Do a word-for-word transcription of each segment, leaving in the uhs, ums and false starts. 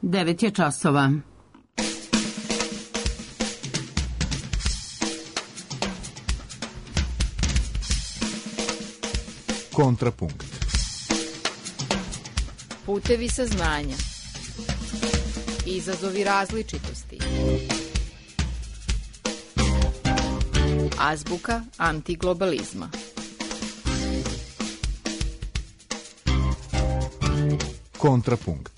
Devet je časova. Kontrapunkt. Putevi saznanja. Izazovi različitosti. Azbuka antiglobalizma. Kontrapunkt.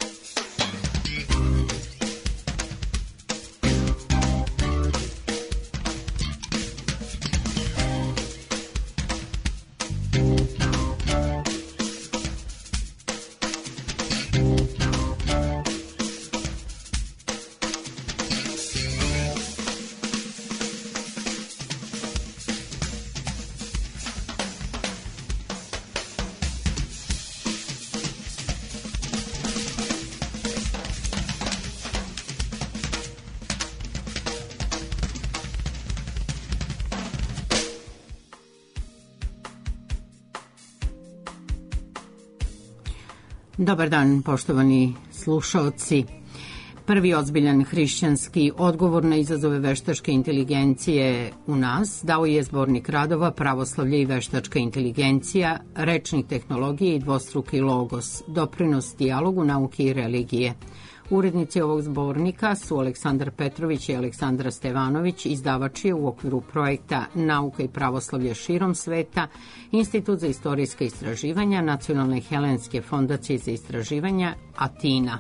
Dobar dan, poštovani slušaoci. Prvi ozbiljan hrišćanski odgovor na izazove veštačke inteligencije u nas dao je zbornik radova Pravoslavlje i veštačka inteligencija, rečnik tehnologije i dvostruki logos, doprinos dijalogu nauke i religije. Urednici ovog zbornika su Aleksandar Petrović i Aleksandra Stevanović, izdavač je u okviru projekta Nauka i pravoslavlje širom sveta, Institut za istorijska istraživanja, Nacionalne helenske fondacije za istraživanja, Atina.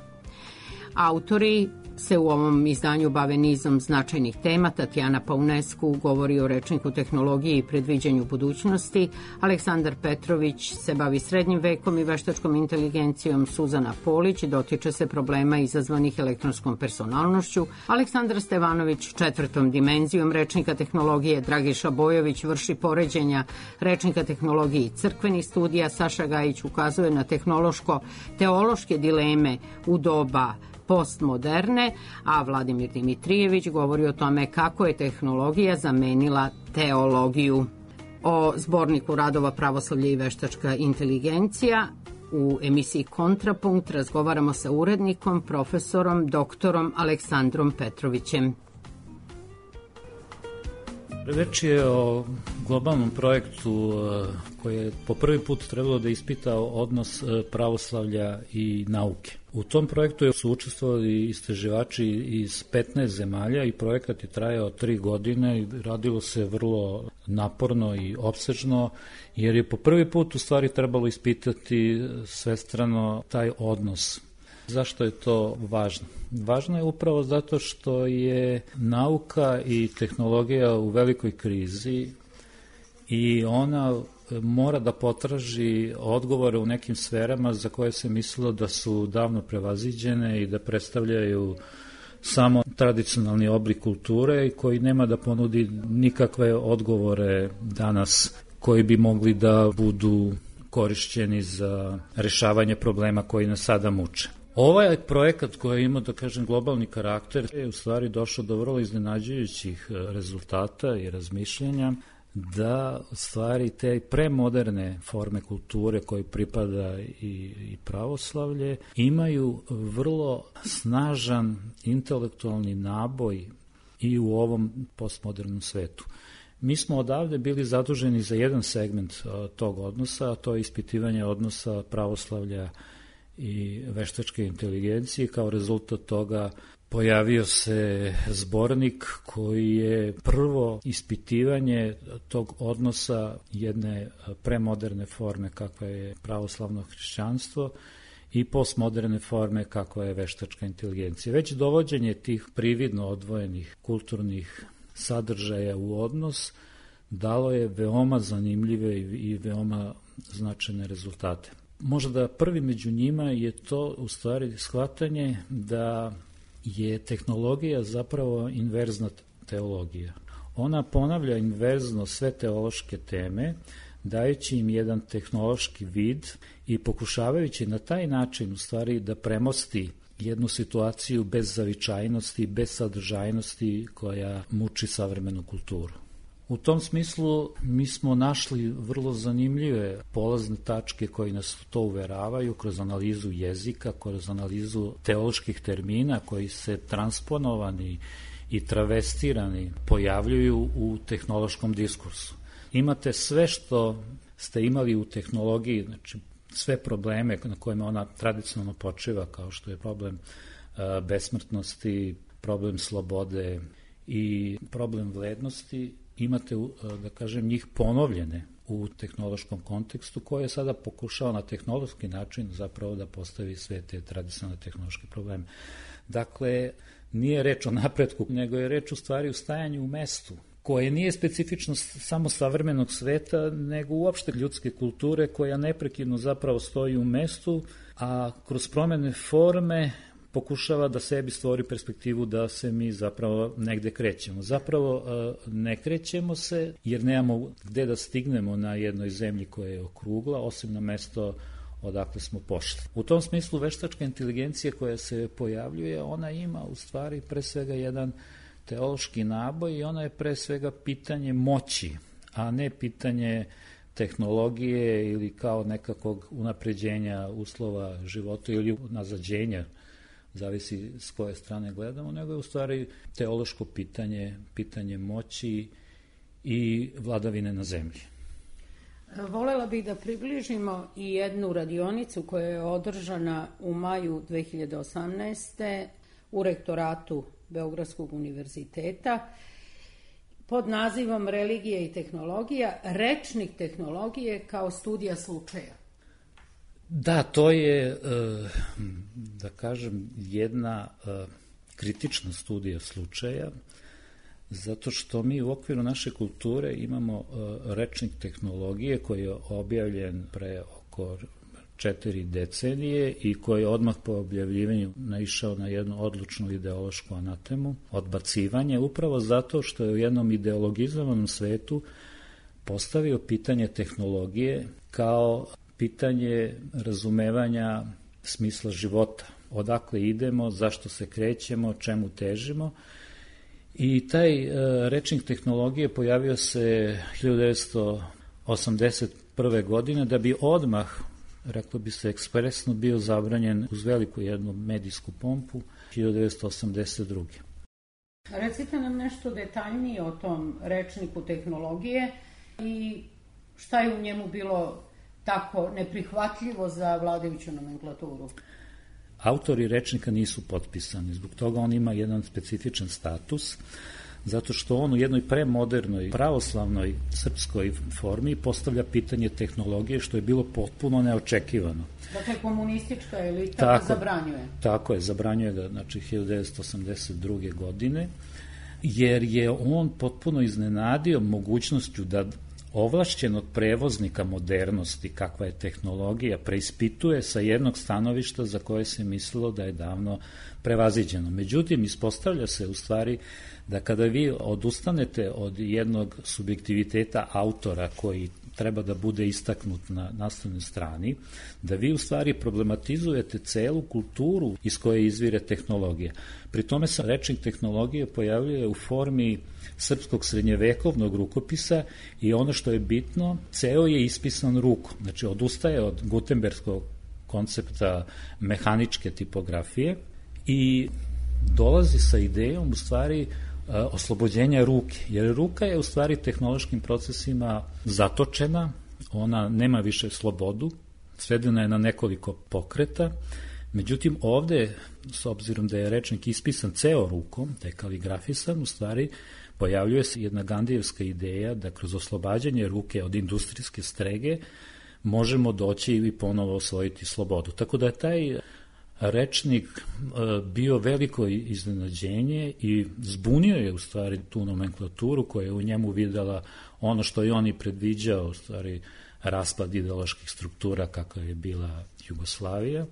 Autori se u ovom izdanju bave nizom značajnih tema. Tatjana Paunescu govori o rečniku tehnologije i predviđanju budućnosti, Aleksandar Petrović se bavi srednjim vekom i veštačkom inteligencijom, Suzana Polić dotiče se problema izazvanih elektronskom personalnošću, Aleksandar Stevanović četvrtom dimenzijom rečnika tehnologije, Dragiša Bojović vrši poređenja rečnika tehnologije i crkvenih studija, Saša Gajić ukazuje na tehnološko-teološke dileme u doba postmoderne, a Vladimir Dimitrijević govori o tome kako je tehnologija zamenila teologiju. O zborniku radova Pravoslavlje i veštačka inteligencija u emisiji Kontrapunkt razgovaramo sa urednikom, profesorom, doktorom Aleksandrom Petrovićem. Reč je o globalnom projektu koji je po prvi put trebalo da ispita odnos pravoslavlja i nauke. U tom projektu su učestvovali istraživači iz petnaest zemalja i projekat je trajao tri godine i radilo se vrlo naporno i opsežno, jer je po prvi put u stvari trebalo ispitati svestrano taj odnos. Zašto je to važno? Važno je upravo zato što je nauka i tehnologija u velikoj krizi i ona mora da potraži odgovore u nekim sferama za koje se mislilo da su davno prevaziđene i da predstavljaju samo tradicionalni oblik kulture i koji nema da ponudi nikakve odgovore danas koji bi mogli da budu korišćeni za rešavanje problema koji nas sada muče. Ovaj projekat koji ima, da kažem, globalni karakter je u stvari došao do vrlo iznenađujućih rezultata i razmišljenja da u stvari te premoderne forme kulture koje pripada i, i pravoslavlje imaju vrlo snažan intelektualni naboj i u ovom postmodernom svetu. Mi smo odavde bili zaduženi za jedan segment tog odnosa, a to je ispitivanje odnosa pravoslavlja i veštačke inteligencije. Kao rezultat toga pojavio se zbornik koji je prvo ispitivanje tog odnosa jedne premoderne forme kakva je pravoslavno hrišćanstvo i postmoderne forme kakva je veštačka inteligencija. Već dovođenje tih prividno odvojenih kulturnih sadržaja u odnos dalo je veoma zanimljive i veoma značajne rezultate. Možda prvi među njima je to u stvari shvatanje da je tehnologija zapravo inverzna teologija. Ona ponavlja inverzno sve teološke teme, dajući im jedan tehnološki vid i pokušavajući na taj način u stvari da premosti jednu situaciju bez zavičajnosti, bez sadržajnosti koja muči savremenu kulturu. U tom smislu mi smo našli vrlo zanimljive polazne tačke koji nas to uveravaju kroz analizu jezika, kroz analizu teoloških termina koji se transponovani i travestirani pojavljuju u tehnološkom diskursu. Imate sve što ste imali u tehnologiji, znači sve probleme na kojima ona tradicionalno počiva, kao što je problem uh, besmrtnosti, problem slobode i problem vrednosti, imate, uh, da kažem, njih ponovljene u tehnološkom kontekstu, koje je sada pokušao na tehnološki način zapravo da postavi sve te tradicionalne tehnološke probleme. Dakle, nije reč o napretku, nego je reč u stvari o stajanju u mestu, koje nije specifično samo savremenog sveta, nego uopšte ljudske kulture koja neprekidno zapravo stoji u mestu, a kroz promene forme pokušava da sebi stvori perspektivu da se mi zapravo negde krećemo. Zapravo ne krećemo se jer nemamo gde da stignemo na jednoj zemlji koja je okrugla, osim na mesto odakle smo pošli. U tom smislu veštačka inteligencija koja se pojavljuje, ona ima u stvari pre svega jedan teološki naboj i ona je pre svega pitanje moći, a ne pitanje tehnologije ili kao nekakvog unapređenja uslova života ili nazađenja, zavisi s koje strane gledamo, nego je u stvari teološko pitanje, pitanje moći i vladavine na zemlji. Volela bih da približimo i jednu radionicu koja je održana u maju dve hiljade osamnaeste. u rektoratu Beogradskog univerziteta pod nazivom Religija i tehnologija, rečnik tehnologije kao studija slučaja. Da, to je, da kažem, jedna kritična studija slučaja, zato što mi u okviru naše kulture imamo rečnik tehnologije koji je objavljen pre oko četiri decenije i koji je odmah po objavljivanju naišao na jednu odlučnu ideološku anatemu, odbacivanje, upravo zato što je u jednom ideologizovanom svetu postavio pitanje tehnologije kao pitanje razumevanja smisla života. Odakle idemo, zašto se krećemo, čemu težimo. I taj e, rečnik tehnologije pojavio se hiljadu devetsto osamdeset prve. godine da bi odmah, reklo bi se ekspresno, bio zabranjen uz veliku jednu medijsku pompu hiljadu devetsto osamdeset druge. Recite nam nešto detaljnije o tom rečniku tehnologije i šta je u njemu bilo tako neprihvatljivo za vladajuću nomenklaturu. Autori rečnika nisu potpisani, zbog toga on ima jedan specifičan status, zato što on u jednoj premodernoj, pravoslavnoj srpskoj formi postavlja pitanje tehnologije, što je bilo potpuno neočekivano. Dakle, komunistička elita tako, ga zabranjuje. Tako je, zabranjuje ga, znači, hiljadu devetsto osamdeset druge. godine, jer je on potpuno iznenadio mogućnošću da ovlašćenog prevoznika modernosti, kakva je tehnologija, preispituje sa jednog stanovišta za koje se mislilo da je davno prevaziđeno. Međutim, ispostavlja se u stvari da kada vi odustanete od jednog subjektiviteta autora koji treba da bude istaknut na nastavnoj strani, da vi u stvari problematizujete celu kulturu iz koje izvire tehnologija. Pri tome se rečnik tehnologije pojavljuje u formi srpskog srednjevekovnog rukopisa i ono što je bitno, ceo je ispisan rukom. Znači, odustaje od gutenbergskog koncepta mehaničke tipografije i dolazi sa idejom u stvari oslobođenja ruke, jer ruka je u stvari tehnološkim procesima zatočena, ona nema više slobodu, svedena je na nekoliko pokreta. Međutim, ovde, s obzirom da je rečnik ispisan ceo rukom, da je kaligrafisan, u stvari pojavljuje se jedna Gandijevska ideja da kroz oslobađanje ruke od industrijske strege možemo doći i ponovo osvojiti slobodu. Tako da je taj rečnik bio veliko iznenađenje i zbunio je u stvari tu nomenklaturu koja je u njemu videla ono što je on i predviđao, u stvari raspad ideoloških struktura kakva je bila Jugoslavija,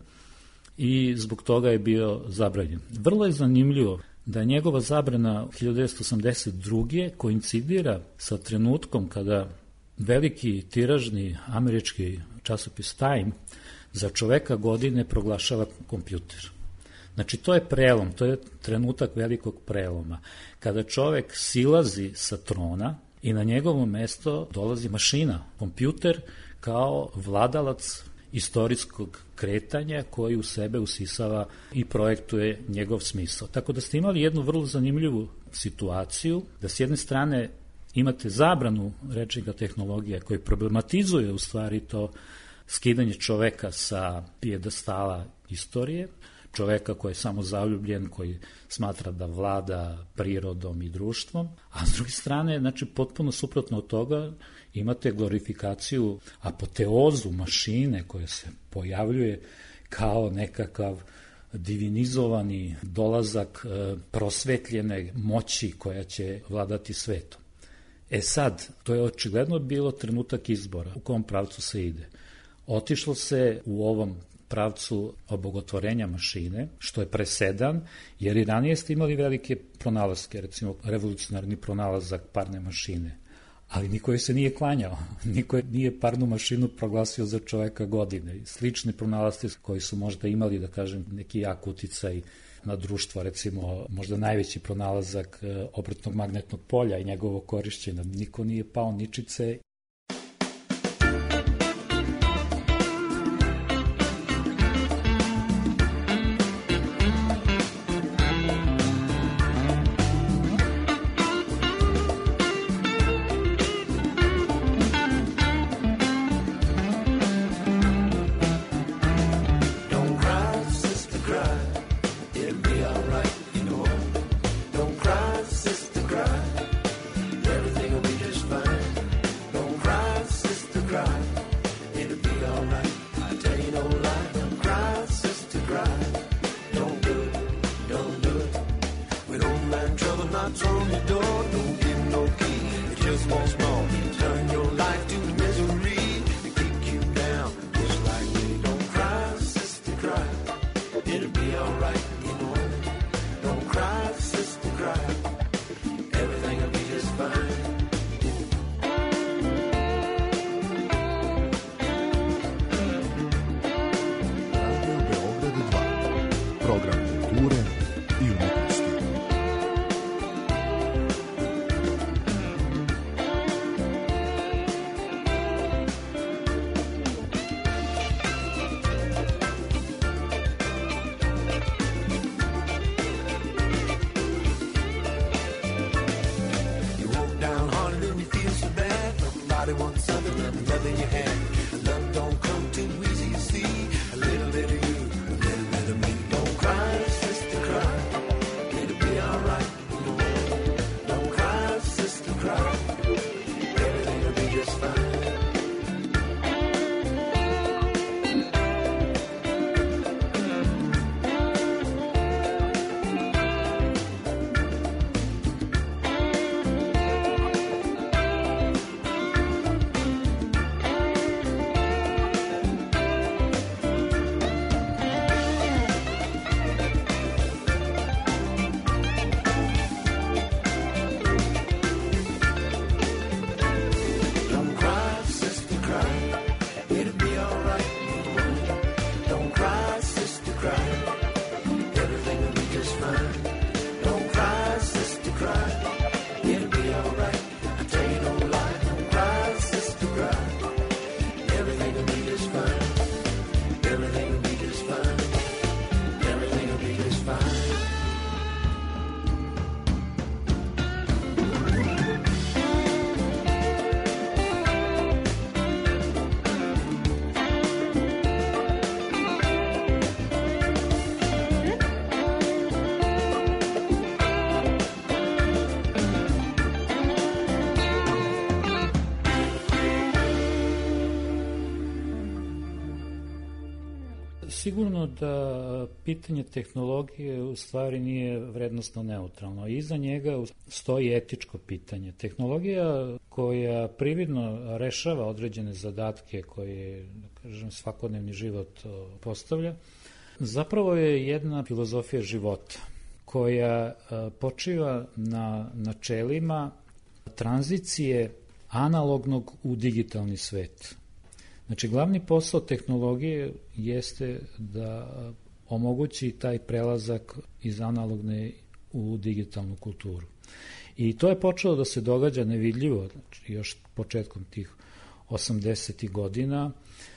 i zbog toga je bio zabranjen. Vrlo je zanimljivo da njegova zabrana hiljadu devetsto osamdeset druge. koincidira sa trenutkom kada veliki tiražni američki časopis Time za čoveka godine proglašava kompjuter. Znači, to je prelom, to je trenutak velikog preloma. Kada čovek silazi sa trona i na njegovo mesto dolazi mašina, kompjuter, kao vladalac istorijskog kretanja koji u sebe usisava i projektuje njegov smisao. Tako da ste imali jednu vrlo zanimljivu situaciju, da s jedne strane imate zabranu rečnika tehnologije koji problematizuje u stvari to skidanje čoveka sa pijedestala istorije, čoveka koji je samo zaljubljen, koji smatra da vlada prirodom i društvom, a s druge strane, znači, potpuno suprotno od toga imate glorifikaciju, apoteozu mašine koja se pojavljuje kao nekakav divinizovani dolazak prosvetljene moći koja će vladati svetom. E sad, to je očigledno bilo trenutak izbora u kom pravcu se ide. Otišlo se u ovom pravcu obogotvorenja mašine, što je presedan, jer i ranije ste imali velike pronalaske, recimo revolucionarni pronalazak parne mašine, ali niko je se nije klanjao, niko nije parnu mašinu proglasio za čoveka godine. Slični pronalasci koji su možda imali, da kažem, neki jak uticaj na društvo, recimo možda najveći pronalazak obrtnog magnetnog polja i njegovo korišćenje, niko nije pao ničice. Sigurno da pitanje tehnologije u stvari nije vrednostno neutralno. Iza njega stoji etičko pitanje. Tehnologija koja prividno rešava određene zadatke koje, da kažem, svakodnevni život postavlja, zapravo je jedna filozofija života koja počiva na načelima tranzicije analognog u digitalni svet. Znači, glavni posao tehnologije jeste da omogući taj prelazak iz analogne u digitalnu kulturu. I to je počelo da se događa nevidljivo, znači još početkom tih osamdesetih godina,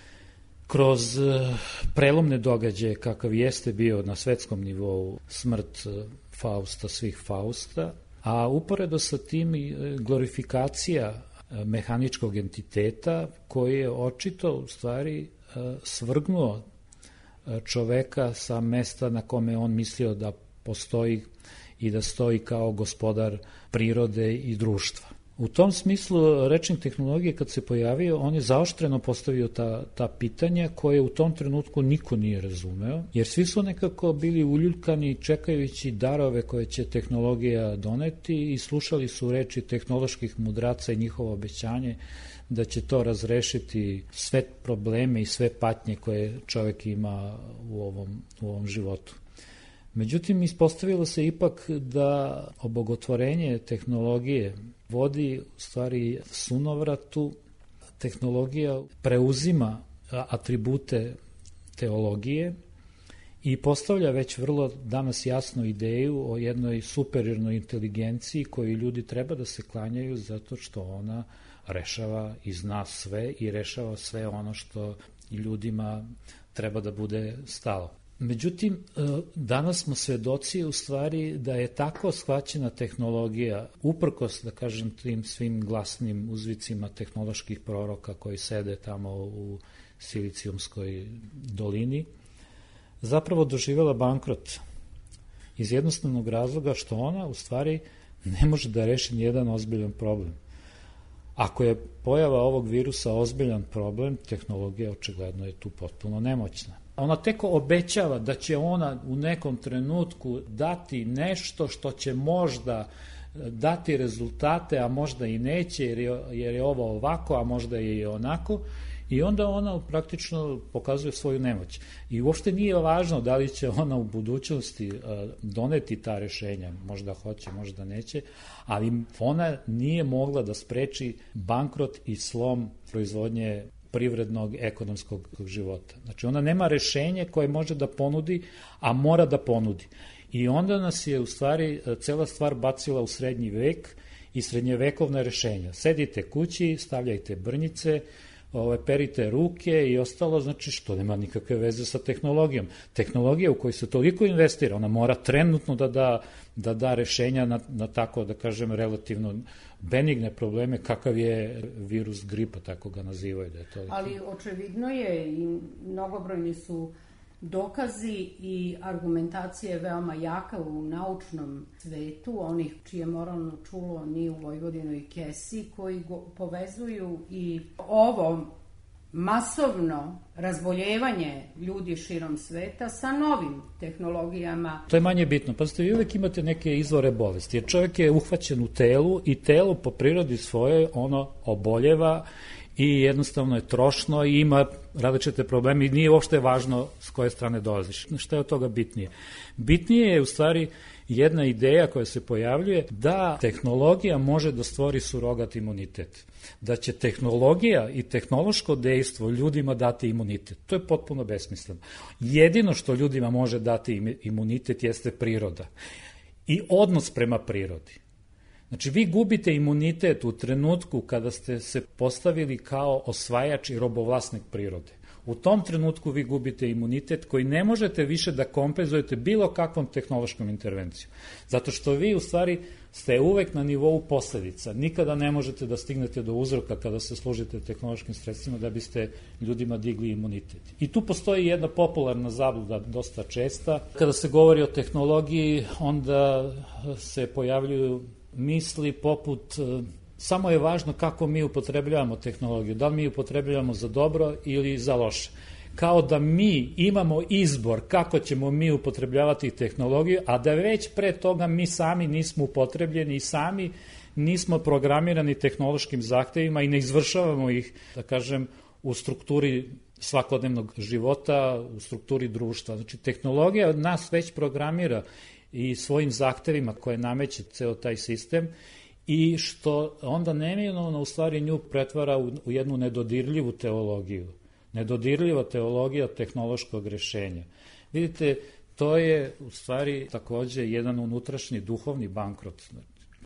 kroz prelomne događaje kakav jeste bio na svetskom nivou smrt Fausta, svih Fausta, a uporedo sa tim glorifikacija mehaničkog entiteta koji je očito u stvari svrgnuo čoveka sa mesta na kome on mislio da postoji i da stoji kao gospodar prirode i društva. U tom smislu rečnik tehnologije kad se pojavio, on je zaoštreno postavio ta, ta pitanja koje u tom trenutku niko nije razumeo, jer svi su nekako bili uljuljkani čekajući darove koje će tehnologija doneti i slušali su reči tehnoloških mudraca i njihovo obećanje da će to razrešiti sve probleme i sve patnje koje čovek ima u ovom, u ovom životu. Međutim, ispostavilo se ipak da obogotvorenje tehnologije vodi u stvari sunovratu. Tehnologija preuzima atribute teologije i postavlja već vrlo danas jasnu ideju o jednoj superiornoj inteligenciji koju ljudi treba da se klanjaju zato što ona rešava i zna sve i rešava sve ono što ljudima treba da bude stalo. Međutim, danas smo svedoci u stvari da je tako shvaćena tehnologija, uprkos, da kažem, tim svim glasnim uzvicima tehnoloških proroka koji sede tamo u Silicijumskoj dolini, zapravo doživjela bankrot iz jednostavnog razloga što ona u stvari ne može da reši nijedan ozbiljan problem. Ako je pojava ovog virusa ozbiljan problem, tehnologija očigledno je tu potpuno nemoćna. Ona teko obećava da će ona u nekom trenutku dati nešto što će možda dati rezultate, a možda i neće, jer je, jer je ovo ovako, a možda je i onako, i onda ona praktično pokazuje svoju nemoć. I uopšte nije važno da li će ona u budućnosti doneti ta rešenja, možda hoće, možda neće, ali ona nije mogla da spreči bankrot i slom proizvodnje privrednog, ekonomskog života. Znači, ona nema rešenje koje može da ponudi, a mora da ponudi. I onda nas je u stvari cela stvar bacila u srednji vek i srednjevekovna rešenja. Sedite kući, stavljajte brnjice, ove, perite ruke i ostalo, znači što nema nikakve veze sa tehnologijom. Tehnologija u kojoj se toliko investira, ona mora trenutno da da, da, da rešenja na, na tako, da kažem, relativno benigne probleme, kakav je virus gripa, tako ga nazivaju. Da je to... Ali očevidno je i mnogobrojni su dokazi i argumentacije veoma jaka u naučnom svetu, onih čije moralno čulo ni u Vojvodinoj kesi, koji go, povezuju i ovo masovno razboljevanje ljudi širom sveta sa novim tehnologijama. To je manje bitno, pa ste vi uvek imate neke izvore bolesti, jer čovjek je uhvaćen u telu i telo po prirodi svoje ono oboljeva i jednostavno je trošno i ima različite probleme i nije uopšte važno s koje strane dolaziš. Šta je od toga bitnije? Bitnije je u stvari jedna ideja koja se pojavljuje da tehnologija može da stvori surogat imunitet. Da će tehnologija i tehnološko dejstvo ljudima dati imunitet. To je potpuno besmisleno. Jedino što ljudima može dati imunitet jeste priroda i odnos prema prirodi. Znači, vi gubite imunitet u trenutku kada ste se postavili kao osvajač i robovlasnik prirode. U tom trenutku vi gubite imunitet koji ne možete više da kompenzujete bilo kakvom tehnološkom intervencijom. Zato što vi u stvari ste uvek na nivou posledica. Nikada ne možete da stignete do uzroka kada se služite tehnološkim sredstvima da biste ljudima digli imunitet. I tu postoji jedna popularna zabluda, dosta česta. Kada se govori o tehnologiji, onda se pojavljuju misli poput samo je važno kako mi upotrebljavamo tehnologiju, da li mi upotrebljavamo za dobro ili za loše. Kao da mi imamo izbor kako ćemo mi upotrebljavati tehnologiju, a da već pre toga mi sami nismo upotrebljeni i sami nismo programirani tehnološkim zahtevima i ne izvršavamo ih, da kažem, u strukturi svakodnevnog života, u strukturi društva. Znači, tehnologija nas već programira i svojim zahtevima koje nameće ceo taj sistem i što onda neminovno u stvari nju pretvara u, u jednu nedodirljivu teologiju. Nedodirljiva teologija tehnološkog rešenja. Vidite, to je u stvari takođe jedan unutrašnji duhovni bankrot.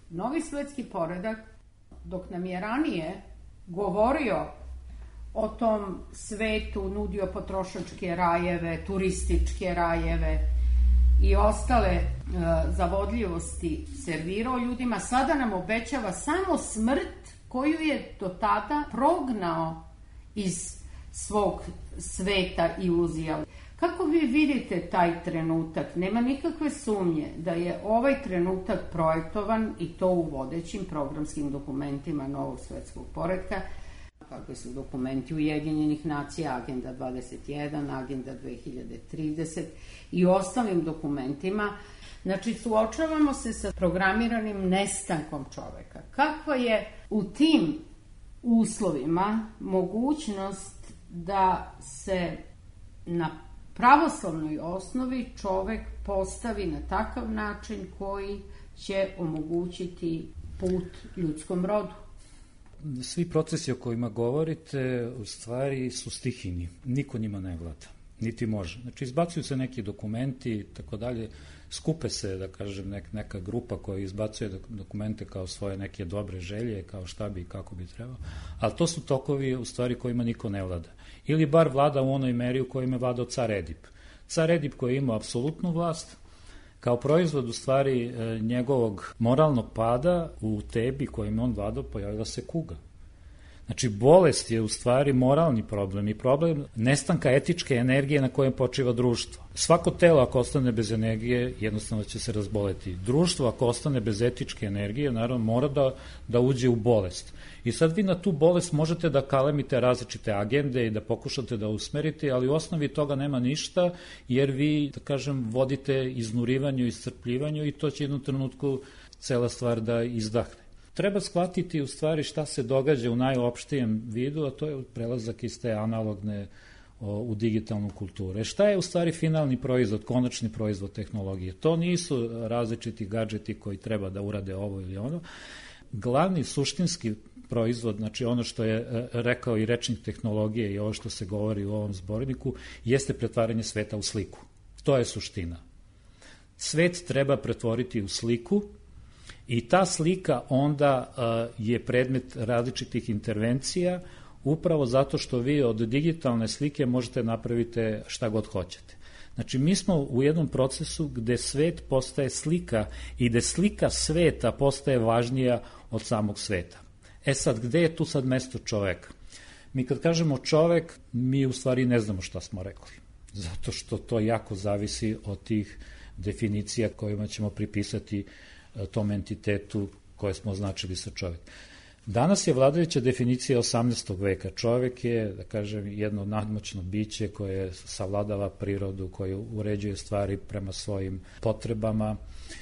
Novi svetski poredak, dok nam je ranije govorio o tom svetu, nudio potrošačke rajeve, turističke rajeve i ostale e, zavodljivosti servirao ljudima, sada nam obećava samo smrt koju je do tada prognao iz svog sveta iluzija. Kako vi vidite taj trenutak? Nema nikakve sumnje da je ovaj trenutak projektovan i to u vodećim programskim dokumentima Novog svetskog poretka, kakve su dokumenti Ujedinjenih nacija, Agenda dvadeset jedan, Agenda dve hiljade trideset i ostalim dokumentima. Znači, suočavamo se sa programiranim nestankom čoveka. Kakva je u tim uslovima mogućnost da se na pravoslavnoj osnovi čovek postavi na takav način koji će omogućiti put ljudskom rodu? Svi procesi o kojima govorite u stvari su stihijni. Niko njima ne vlada, niti može. Znači, izbacuju se neki dokumenti, tako dalje, skupe se, da kažem, nek, neka grupa koja izbacuje dokumente kao svoje neke dobre želje, kao šta bi i kako bi trebalo, ali to su tokovi u stvari kojima niko ne vlada. Ili bar vlada u onoj meri u kojima je vladao car Edip. Car Edip koji je imao apsolutnu vlast, kao proizvod u stvari njegovog moralnog pada u Tebi kojim on vladao pojavila se kuga. Znači, bolest je u stvari moralni problem i problem nestanka etičke energije na kojem počiva društvo. Svako telo ako ostane bez energije jednostavno će se razboleti. Društvo ako ostane bez etičke energije naravno mora da, da uđe u bolest. I sad vi na tu bolest možete da kalemite različite agende i da pokušate da usmerite, ali u osnovi toga nema ništa jer vi, da kažem, vodite iznurivanju, iscrpljivanju i to će jednom trenutku cela stvar da izdahne. Treba shvatiti u stvari šta se događa u najopštijem vidu, a to je prelazak iz te analogne o, u digitalnu kulturu. E šta je u stvari finalni proizvod, konačni proizvod tehnologije? To nisu različiti gadžeti koji treba da urade ovo ili ono. Glavni suštinski proizvod, znači ono što je rekao i rečnik tehnologije i ovo što se govori u ovom zborniku, jeste pretvaranje sveta u sliku. To je suština. Svet treba pretvoriti u sliku, i ta slika onda uh, je predmet različitih intervencija upravo zato što vi od digitalne slike možete napraviti šta god hoćete. Znači, mi smo u jednom procesu gde svet postaje slika i gde slika sveta postaje važnija od samog sveta. E sad, gde je tu sad mesto čoveka? Mi kad kažemo čovek, mi u stvari ne znamo šta smo rekli, zato što to jako zavisi od tih definicija kojima ćemo pripisati tom entitetu koje smo označili sa čovjek. Danas je vladajuća definicija osamnaestog veka. Čovjek je, da kažem, jedno nadmoćno biće koje savladava prirodu, koje uređuje stvari prema svojim potrebama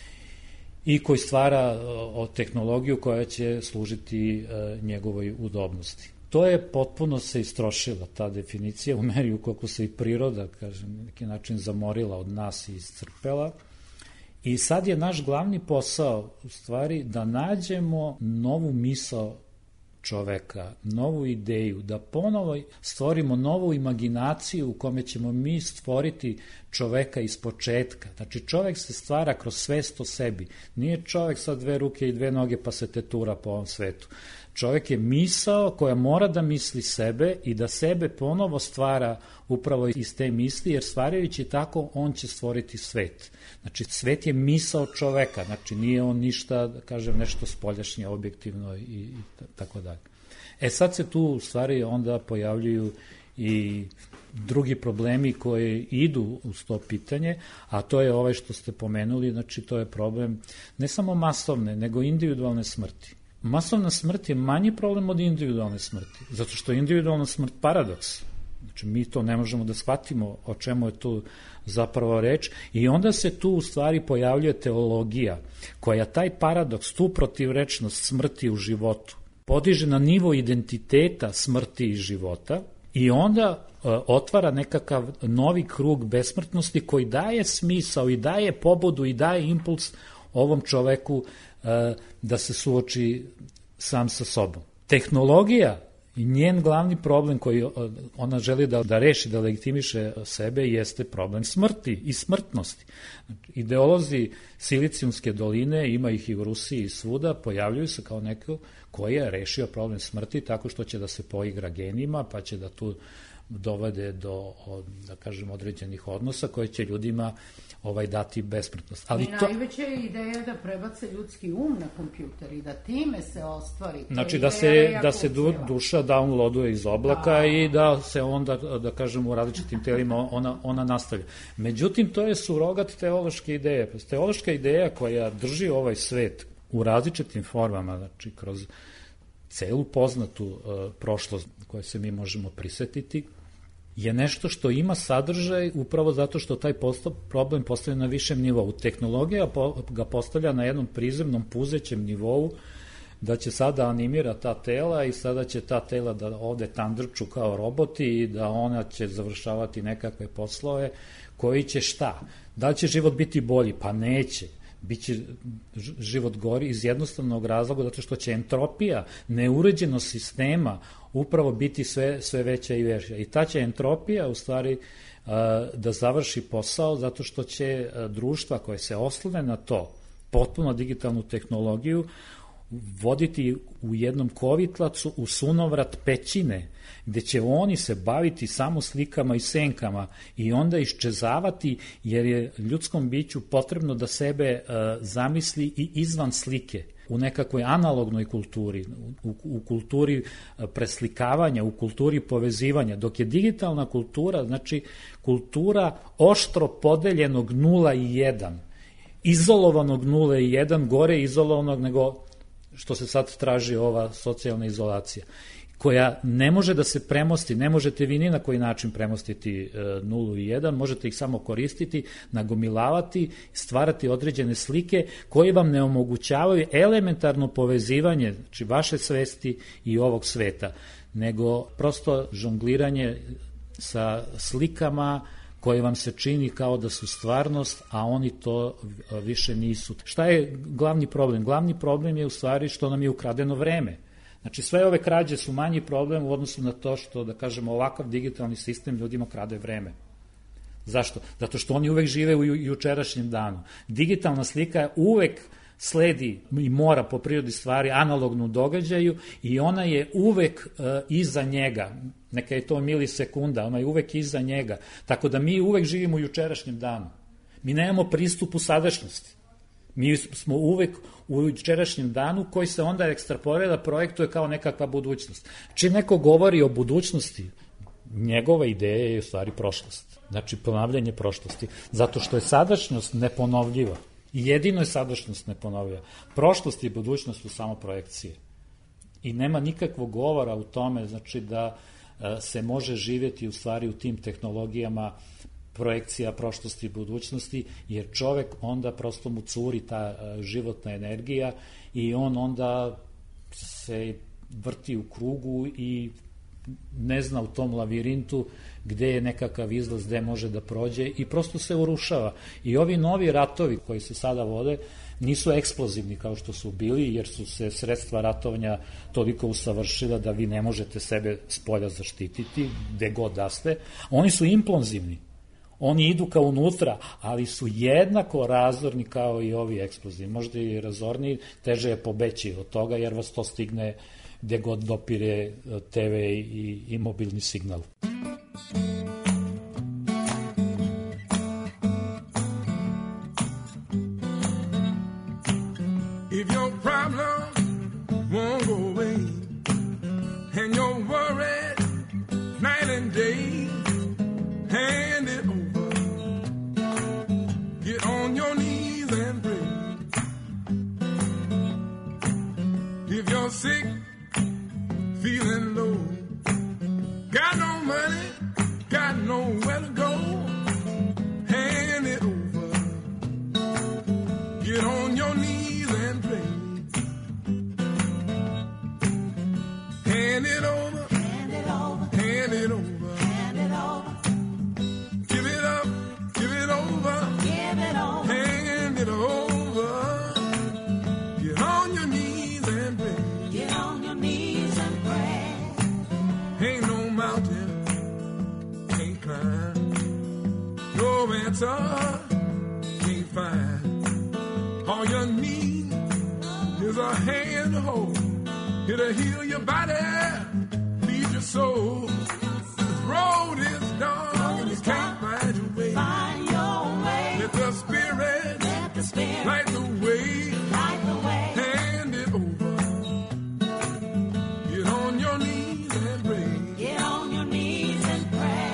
i koji stvara o, tehnologiju koja će služiti e, njegovoj udobnosti. To je potpuno se istrošila, ta definicija, u meri ukoliko se i priroda, kažem, na neki način zamorila od nas i iscrpela. I sad je naš glavni posao, u stvari, da nađemo novu misao čoveka, novu ideju, da ponovo stvorimo novu imaginaciju u kome ćemo mi stvoriti čoveka iz početka. Znači, čovek se stvara kroz svest o sebi. Nije čovek sa dve ruke i dve noge pa se tetura po ovom svetu. Čovek je misao koja mora da misli sebe i da sebe ponovo stvara upravo iz te misli, jer stvarajući tako on će stvoriti svet. Znači, svet je misao čoveka, znači nije on ništa, da kažem, nešto spoljašnje, objektivno i, i tako dalje. E sad se tu u stvari onda pojavljuju i drugi problemi koji idu uz to pitanje, a to je ovaj što ste pomenuli, znači to je problem ne samo masovne, nego individualne smrti. Masovna smrt je manji problem od individualne smrti, zato što je individualna smrt paradoks. Znači, mi to ne možemo da shvatimo o čemu je tu zapravo reč i onda se tu u stvari pojavljuje teologija koja taj paradoks, tu protivrečnost smrti u životu, podiže na nivo identiteta smrti i života i onda e, otvara nekakav novi krug besmrtnosti koji daje smisao i daje pobudu i daje impuls ovom čoveku e, da se suoči sam sa sobom. Tehnologija I njen glavni problem koji ona želi da, da reši, da legitimiše sebe, jeste problem smrti i smrtnosti. Ideolozi Silicijumske doline, ima ih i u Rusiji i svuda, pojavljuju se kao neko koji je rešio problem smrti tako što će da se poigra genima, pa će da tu dovede do, da kažem, određenih odnosa koje će ljudima ovaj dati besmrtnost. Ali I to... najveća je ideja da prebace ljudski um na kompjuter i da time se ostvari. Znači da se, da se du, duša downloaduje iz oblaka da. I da se onda, da kažem, u različitim telima ona, ona nastavlja. Međutim, to je surogat teološke ideje. Teološka ideja koja drži ovaj svet u različitim formama, znači kroz celu poznatu uh, prošlost koje se mi možemo prisetiti, je nešto što ima sadržaj upravo zato što taj posto, problem postavlja na višem nivou. Tehnologija po, ga postavlja na jednom prizemnom puzećem nivou, da će sada animira ta tela i sada će ta tela da ovde tandrču kao roboti i da ona će završavati nekakve poslove koji će šta? Da li će život biti bolji? Pa neće. Biće život gori iz jednostavnog razloga zato što će entropija, neuređenost sistema upravo biti sve, sve veća i veća. I ta će entropija u stvari da završi posao zato što će društva koje se oslone na to, potpuno digitalnu tehnologiju, voditi u jednom kovitlacu u sunovrat pećine, gde će oni se baviti samo slikama i senkama i onda iščezavati, jer je ljudskom biću potrebno da sebe uh, zamisli i izvan slike, u nekakvoj analognoj kulturi, u, u kulturi preslikavanja, u kulturi povezivanja, dok je digitalna kultura, znači kultura oštro podeljenog nula i jedan, izolovanog nula i jedan, gore izolovanog nego što se sad traži ova socijalna izolacija, koja ne može da se premosti, ne možete vi ni na koji način premostiti nulu i jedan, možete ih samo koristiti, nagomilavati, stvarati određene slike koje vam ne omogućavaju elementarno povezivanje, znači vaše svesti i ovog sveta, nego prosto žongliranje sa slikama koje vam se čini kao da su stvarnost, a oni to više nisu. Šta je glavni problem? Glavni problem je u stvari što nam je ukradeno vreme. Znači sve ove krađe su manji problem u odnosu na to što, da kažemo, ovakav digitalni sistem ljudima krade vreme. Zašto? Zato što oni uvek žive u jučerašnjem danu. Digitalna slika uvek sledi i mora po prirodi stvari analognu događaju i ona je uvek uh, iza njega. Neka je to milisekunda, ona je uvek iza njega. Tako da mi uvek živimo u jučerašnjem danu. Mi nemamo pristup u sadašnjosti. Mi smo uvek u jučerašnjem danu koji se onda ekstrapolira, projektuje kao nekakva budućnost. Čim neko govori o budućnosti, njegova ideja je u stvari prošlost. Znači ponavljanje prošlosti. Zato što je sadašnjost neponovljiva. Jedino je sadašnjost neponovljiva. Prošlost i budućnost su samo projekcije. I nema nikakvog govora u tome, znači da se može živjeti u stvari u tim tehnologijama projekcija prošlosti i budućnosti, jer čovek onda prosto mu curi ta životna energija i on onda se vrti u krugu i ne zna u tom lavirintu gde je nekakav izlaz, gde može da prođe i prosto se urušava. I ovi novi ratovi koji se sada vode nisu eksplozivni kao što su bili, jer su se sredstva ratovanja toliko usavršila da vi ne možete sebe s polja zaštititi, gde god da ste. Oni su implozivni. Oni idu kao unutra, ali su jednako razorni kao i ovi eksplozivni. Možda i razorniji, teže je pobeći od toga, jer vas to stigne gde god dopire te ve i, i mobilni signal. If your problem won't go away and you're worried night and day, hand it over. Get on your knees and pray. If you're sick, feeling low, got no money, got nowhere to go, hand it over. Get on your knees and pray. Hand it over, hand it over, hand it over, hand it over. Give it up, give it over, give it over, hand it over. Get on your knees and pray. Get on your knees and pray. answer can't find. All you need is a hand to hold. It'll heal your body, feed your soul. The road is dark, you can't find your way. Find your way. Let the Spirit, Let the Spirit light the way. light the way. Hand it over. Get on your knees and pray. Get on your knees and pray.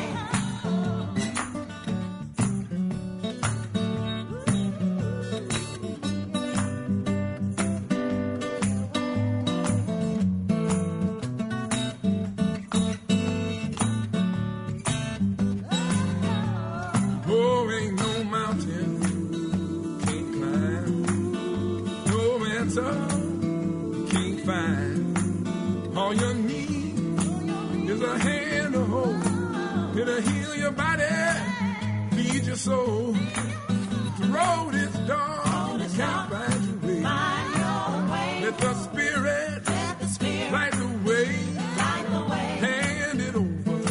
Oh, ain't no mountain can't climb. No answer can't find. All you need is a hand to hold. It'll heal your body, feed your soul. The road is dark, you can't find your way. Find your way. Let the Spirit Let the Spirit light the way. light the way. Hand it over.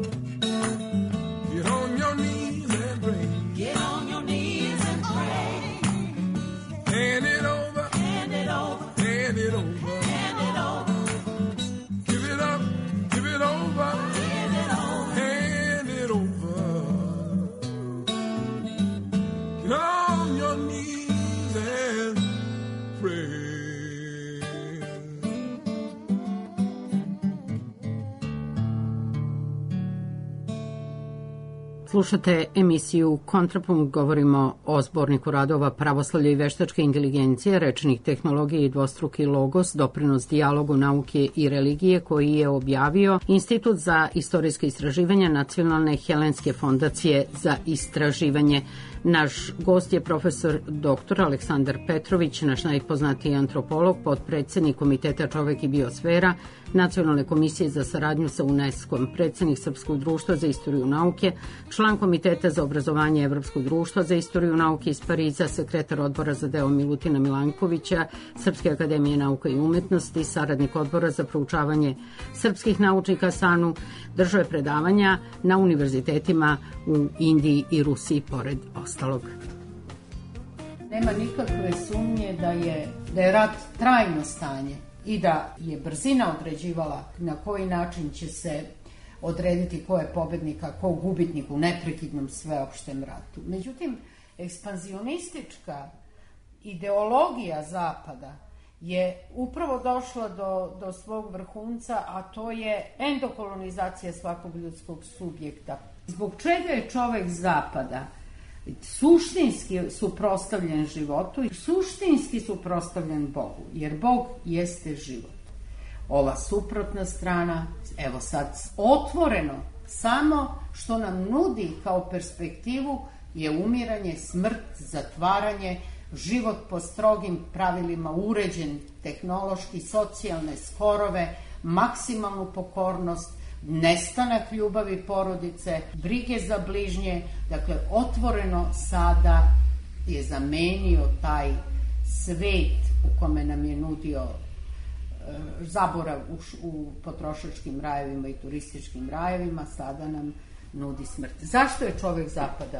Get on your knees and pray. Get on your knees and pray. Hand it over. Hand it over. Hand it over. Hand it over. Give it up. Give it over. Give it over. Hand it over. Get on your knees and pray. Slušate emisiju Kontrapunkt, govorimo o zborniku radova Pravoslavlje i veštačke inteligencije, rečnih tehnologija i dvostruki logos, doprinos dijalogu nauke i religije, koji je objavio Institut za istorijske istraživanja Nacionalne Helenske fondacije za istraživanje. Naš gost je profesor doktor Aleksandar Petrović, naš najpoznatiji antropolog, potpredsednik Komiteta Čovek i biosfera, Nacionalne komisije za saradnju sa UNESCO-om, predsednik Srpskog društva za istoriju nauke, član Komiteta za obrazovanje Evropskog društva za istoriju nauke iz Pariza, sekretar odbora za deo Milutina Milankovića, Srpske akademije nauka i umetnosti, saradnik odbora za proučavanje srpskih naučnika SANU, držao je predavanja na univerzitetima u Indiji i Rusiji, pored ostalog. Nema nikakve sumnje da je, da je rat trajno stanje i da je brzina određivala na koji način će se odrediti ko je pobednik, a ko gubitnik u neprekidnom sveopštem ratu. Međutim, ekspanzionistička ideologija Zapada je upravo došla do, do svog vrhunca, a to je endokolonizacija svakog ljudskog subjekta. Zbog čega je čovek Zapada suštinski suprotstavljen životu i suštinski suprotstavljen Bogu, jer Bog jeste život. Ova suprotna strana, evo sad otvoreno, samo što nam nudi kao perspektivu je umiranje, smrt, zatvaranje, život po strogim pravilima uređen, tehnološki, socijalne skorove, maksimalnu pokornost, nestanak ljubavi porodice, brige za bližnje. Dakle, otvoreno sada je zamenio taj svet u kome nam je nudio e, zaborav u, u potrošačkim rajevima i turističkim rajevima, sada nam nudi smrt. Zašto je čovek Zapada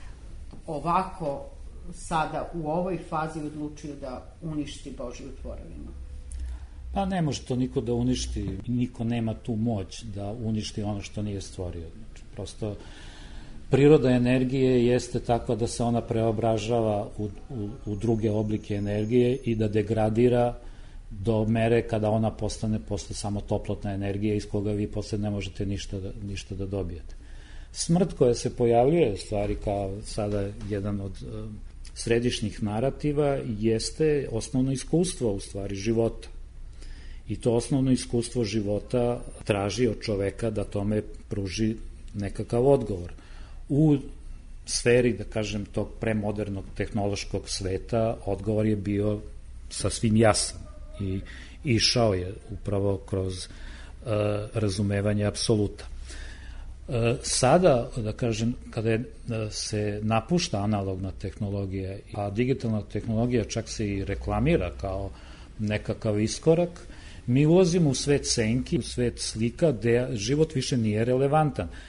ovako sada u ovoj fazi odlučio da uništi Božju tvorevinu? Pa ne može to niko da uništi, niko nema tu moć da uništi ono što nije stvorio. Znači, prosto priroda energije jeste takva da se ona preobražava u, u, u druge oblike energije i da degradira do mere kada ona postane posle samo toplotna energija iz koga vi posle ne možete ništa da, ništa da dobijete. Smrt koja se pojavljuje, stvari kao sada jedan od uh, središnjih narativa, jeste osnovno iskustvo u stvari života. I to osnovno iskustvo života traži od čoveka da tome pruži nekakav odgovor. U sferi, da kažem, tog premodernog tehnološkog sveta odgovor je bio sasvim jasan i išao je upravo kroz uh, razumevanje apsoluta. Uh, sada, da kažem, kada je, uh, se napušta analogna tehnologija, a digitalna tehnologija čak se i reklamira kao nekakav iskorak, mi ulazimo u svet senki, u svet slika, gde život više nije relevantan.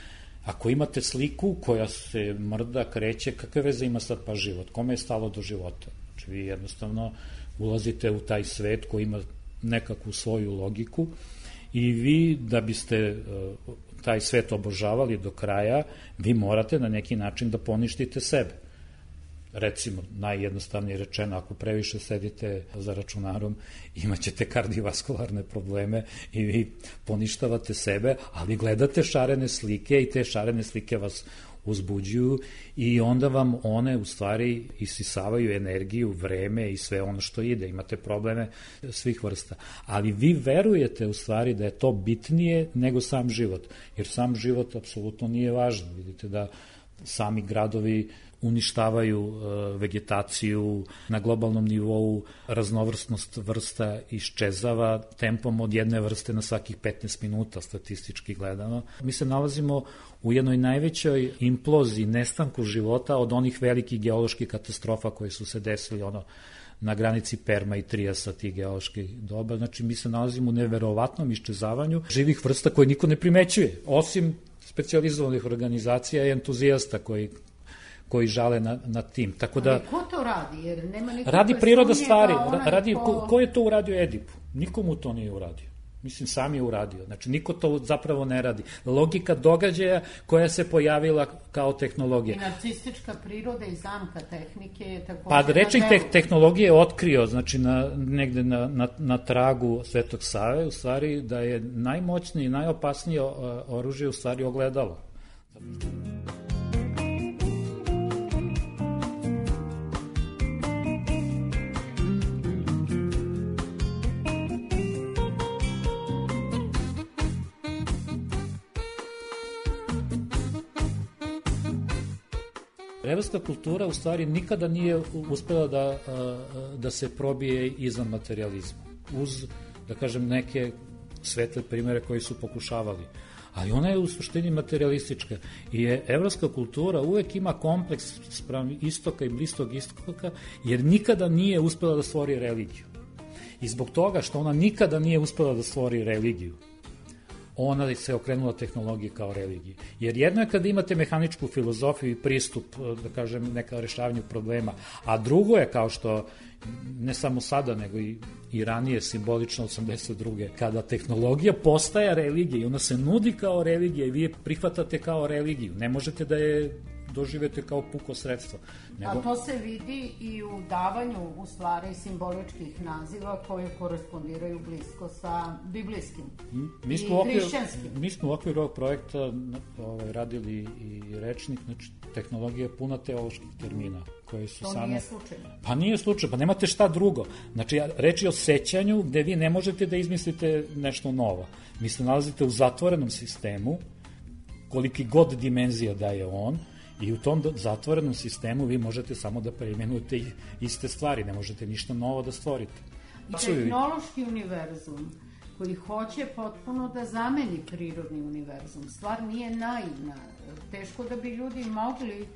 Ako imate sliku koja se mrda, kreće, kakve veze ima sad pa život? Kome je stalo do života? Znači vi jednostavno ulazite u taj svet koji ima nekakvu svoju logiku i vi da biste taj svet obožavali do kraja, vi morate na neki način da poništite sebe. Recimo, najjednostavnije rečeno, ako previše sedite za računarom, imaćete kardiovaskularne probleme i vi poništavate sebe, ali gledate šarene slike i te šarene slike vas uzbuđuju i onda vam one u stvari isisavaju energiju, vreme i sve ono što ide. Imate probleme svih vrsta. Ali vi verujete u stvari da je to bitnije nego sam život. Jer sam život apsolutno nije važan. Vidite da sami gradovi uništavaju vegetaciju na globalnom nivou, raznovrsnost vrsta iščezava tempom od jedne vrste na svakih petnaest minuta, statistički gledano. Mi se nalazimo u jednoj najvećoj imploziji, nestanku života od onih velikih geoloških katastrofa koje su se desili ono na granici Perma i Trijasa tih geoloških doba. Znači, mi se nalazimo u neverovatnom iščezavanju živih vrsta koje niko ne primećuje, osim specijalizovanih organizacija i entuzijasta koji koji žale na, na tim. Tako da, ali ko to radi? Jer nema radi priroda stvari. Radi, ko, ko je to uradio Edipu? Nikomu to nije uradio. Mislim, sam je uradio. Znači, niko to zapravo ne radi. Logika događaja koja se pojavila kao tehnologija. I narcistička priroda i zamka tehnike je takođe... Pa rečnik te, tehnologije je otkrio, znači, na, negde na, na, na tragu Svetog Save, u stvari, da je najmoćnije i najopasnije oružje u stvari ogledalo. Evropska kultura u stvari nikada nije uspela da, da se probije izvan materijalizma. Uz, da kažem, neke svetle primere koji su pokušavali. Ali ona je u suštini materialistička. I je evropska kultura uvek ima kompleks sprem istoka i blistog istoka, jer nikada nije uspela da stvori religiju. I zbog toga što ona nikada nije uspela da stvori religiju, ona se okrenula tehnologiji kao religiji. Jer jedno je kada imate mehaničku filozofiju i pristup, da kažem, neka rešavanju problema, a drugo je, kao što ne samo sada, nego i, i ranije, simbolično osamdeset druge kada tehnologija postaje religija i ona se nudi kao religija i vi je prihvatate kao religiju. Ne možete da je doživete kao puko sredstvo. Nego... A to se vidi i u davanju, u stvari, simboličkih naziva koje korespondiraju blisko sa biblijskim mi i okviru, hrišćanskim. Mi smo u okviru ovog projekta ovaj, radili i rečnik, znači tehnologija je puna teoloških termina. Koji su to samo... nije slučajno. Pa nije slučajno, pa nemate šta drugo. Znači, reč je o sećanju gde vi ne možete da izmislite nešto novo. Mi se nalazite u zatvorenom sistemu, koliki god dimenzija daje on, i u tom zatvorenom sistemu vi možete samo da preimenujete iste stvari, ne možete ništa novo da stvorite. Tehnološki univerzum koji hoće potpuno da zameni prirodni univerzum, stvar nije naivna. Teško da bi ljudi mogli,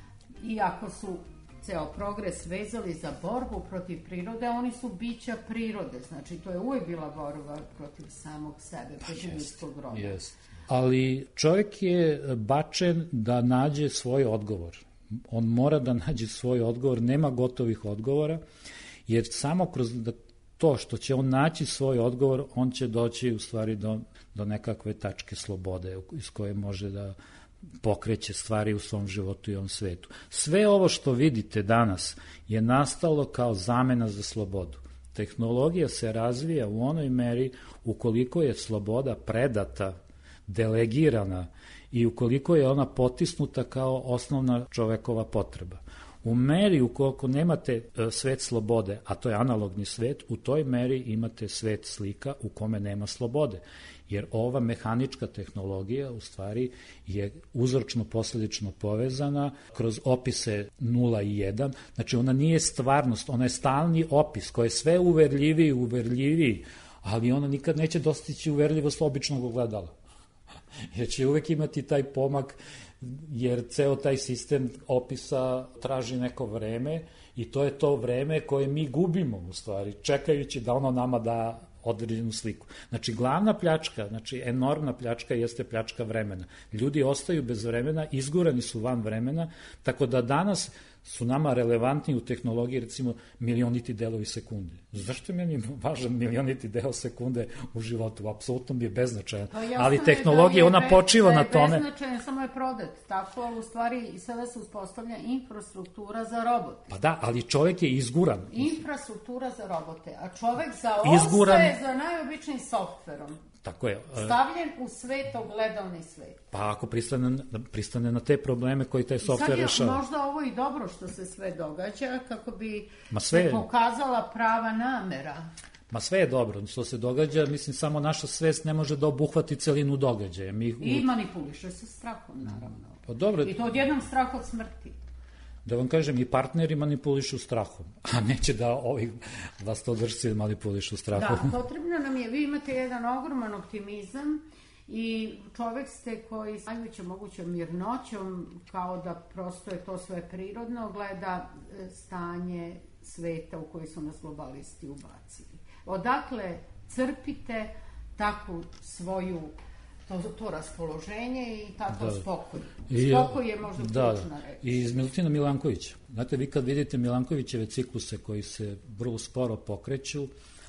iako su ceo progres vezali za borbu protiv prirode, oni su bića prirode, znači to je uvijek bila borba protiv samog sebe, protiv ljudskog roda. Yes. Ali čovjek je bačen da nađe svoj odgovor. On mora da nađe svoj odgovor, nema gotovih odgovora, jer samo kroz to što će on naći svoj odgovor, on će doći u stvari do, do nekakve tačke slobode iz koje može da pokreće stvari u svom životu i ovom svetu. Sve ovo što vidite danas je nastalo kao zamena za slobodu. Tehnologija se razvija u onoj meri ukoliko je sloboda predata, delegirana i ukoliko je ona potisnuta kao osnovna čovekova potreba. U meri ukoliko nemate svet slobode, a to je analogni svet, u toj meri imate svet slika u kome nema slobode. Jer ova mehanička tehnologija u stvari je uzročno-posledično povezana kroz opise nula i jedan. Znači ona nije stvarnost, ona je stalni opis koji je sve uverljiviji i uverljiviji, ali ona nikad neće dostići uverljivost običnog ogledala. Jer će uvek imati taj pomak, jer ceo taj sistem opisa traži neko vreme i to je to vreme koje mi gubimo u stvari, čekajući da ono nama da određenu sliku. Znači, glavna pljačka, znači, enormna pljačka jeste pljačka vremena. Ljudi ostaju bez vremena, izgurani su van vremena, tako da danas su nama relevantni u tehnologiji, recimo, milioniti delovi sekunde. Zašto je meni važan milioniti deo sekunde u životu? Apsolutno mi je beznačajan. Pa ali tehnologija, ona be, počiva da na tome. Beznačajan, samo je prodat. Tako, ali u stvari i sada se uspostavlja infrastruktura za robote. Pa da, ali čovjek je izguran. Infrastruktura za robote, a čovjek za Izguran... ostaje za najobičnijim softverom. Tako je. Stavljen u svet, ogledalni svet. Pa ako pristane, pristane na te probleme koji taj softver rešava. Sad je možda ovo i dobro što se sve događa, kako bi Ma sve... se pokazala prava namera. Ma sve je dobro, što se događa, mislim, samo naša svest ne može da obuhvati celinu događaja. Mi... I manipuliše se strahom, naravno. Pa dobro. I to odjednom strah od smrti. Da vam kažem, i partneri manipulišu strahom, a neće da ovi vlastodržci manipulišu strahom. Da, potrebno nam je, vi imate jedan ogroman optimizam i čovek ste koji s najvećom mogućom mirnoćom, kao da prosto je to sve prirodno, gleda stanje sveta u koji su nas globalisti ubacili. Odakle crpite takvu svoju To, to raspoloženje i tako da. spokoj. Spokoj je možda da, ključna reč. I iz Milutina Milankovića. Znate, vi kad vidite Milankovićeve cikluse koji se vrlo sporo pokreću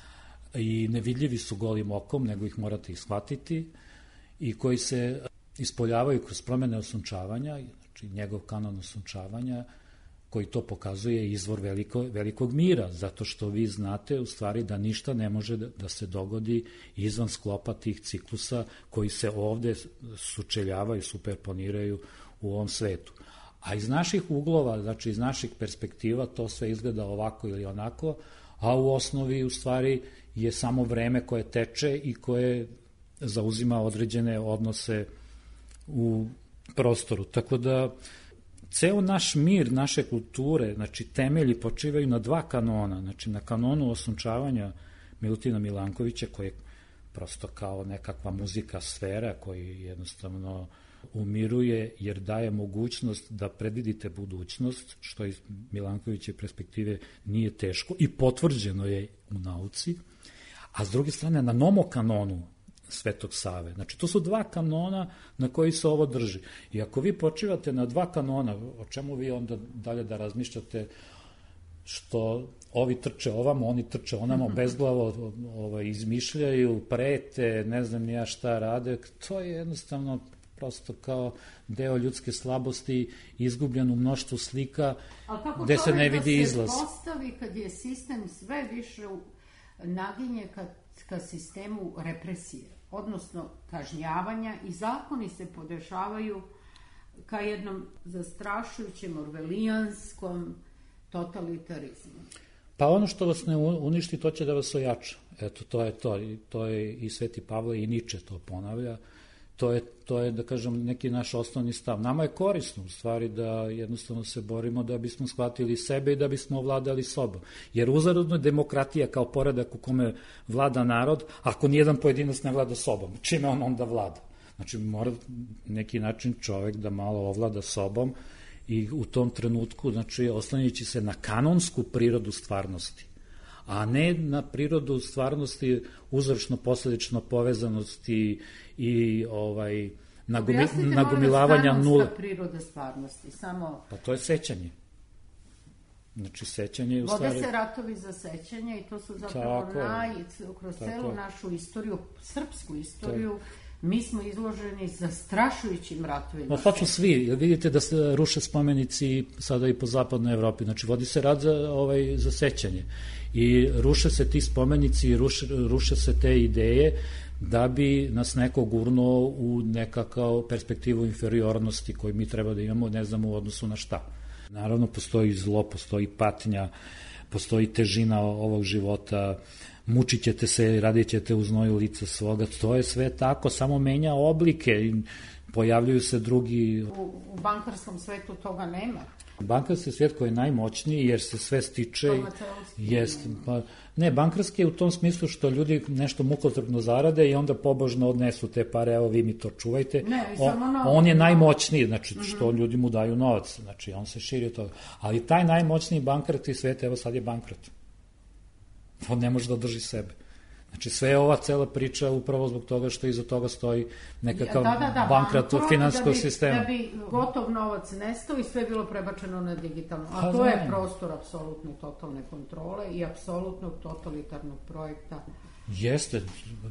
i nevidljivi su golim okom, nego ih morate ishvatiti, i koji se ispoljavaju kroz promene osunčavanja, znači njegov kanon osunčavanja, koji to pokazuje izvor veliko, velikog mira, zato što vi znate u stvari da ništa ne može da, da se dogodi izvan sklopa tih ciklusa koji se ovde sučeljavaju, superponiraju u ovom svetu. A iz naših uglova, znači iz naših perspektiva, to sve izgleda ovako ili onako, a u osnovi u stvari je samo vreme koje teče i koje zauzima određene odnose u prostoru. Tako da ceo naš mir, naše kulture, znači temelji počivaju na dva kanona, znači na kanonu osunčavanja Milutina Milankovića, koji je prosto kao nekakva muzika sfera, koji jednostavno umiruje jer daje mogućnost da predvidite budućnost, što iz Milankoviće perspektive nije teško i potvrđeno je u nauci, a s druge strane na nomokanonu Svetog Save. Znači, to su dva kanona na koji se ovo drži. I ako vi počivate na dva kanona, o čemu vi onda dalje da razmišljate, što ovi trče ovamo, oni trče onamo, bezglavo ovaj, izmišljaju, prete, ne znam ni ja šta rade, to je jednostavno prosto kao deo ljudske slabosti izgubljen u mnoštvu slika gde se ne vidi izlaz. A kako čovjek da se postavi kad je sistem sve više naginje ka, ka sistemu represije, odnosno kažnjavanja, i zakoni se podešavaju ka jednom zastrašujućem orvelijanskom totalitarizmu. Pa ono što vas ne uništi, to će da vas ojača. Eto, to je to. I to je i Sveti Pavle i Niče to ponavlja. To je, to je, da kažem, neki naš osnovni stav. Nama je korisno, u stvari, da jednostavno se borimo da bismo shvatili sebe i da bismo ovladali sobom. Jer uzarodno je demokratija kao poredak u kome vlada narod, ako nijedan pojedinac ne vlada sobom. Čime on onda vlada? Znači, mora neki način čovek da malo ovlada sobom i u tom trenutku, znači, oslanjajući se na kanonsku prirodu stvarnosti, a ne na prirodu stvarnosti uzročno-posledično povezanosti i ovaj, nagumi, nagomilavanja nula. Objasnite moram priroda stvarnosti, samo... Pa to je sećanje. Znači, sećanje je u stvari... Vode se ratovi za sećanje i to su zapravo tako, naj... Kroz tako. celu našu istoriju, srpsku istoriju, to... mi smo izloženi zastrašujućim ratovima. No, pa su svi, jer vidite da se ruše spomenici sada i po zapadnoj Evropi, znači vodi se rad za, ovaj, za sećanje i ruše se ti spomenici, ruše, ruše se te ideje da bi nas neko gurnuo u nekakav perspektivu inferiornosti koju mi treba da imamo, ne znamo u odnosu na šta. Naravno, postoji zlo, postoji patnja, postoji težina ovog života, mučit ćete se, radit ćete u znoju lica svoga, to je sve tako, samo menja oblike i pojavljuju se drugi... U, u bankarskom svetu toga nema. Bankarski svijet koji je najmoćniji jer se sve stiče... Jest, pa, ne, bankarski je u tom smislu što ljudi nešto mukotrpno zarade i onda pobožno odnesu te pare, evo vi mi to čuvajte. Ne, on, on je najmoćniji, znači što ljudi mu daju novac, znači on se širi od toga. Ali taj najmoćniji bankarski svijet, evo sad je bankrot. On ne može da drži sebe. Znači sve je ova cela priča upravo zbog toga što iza toga stoji nekakav da, da, da, bankrat od finansijskog sistema. Da bi gotov novac nestao i sve bilo prebačeno na digitalno. A pa, to je znam. prostor apsolutno totalne kontrole i apsolutnog totalitarnog projekta. Jeste,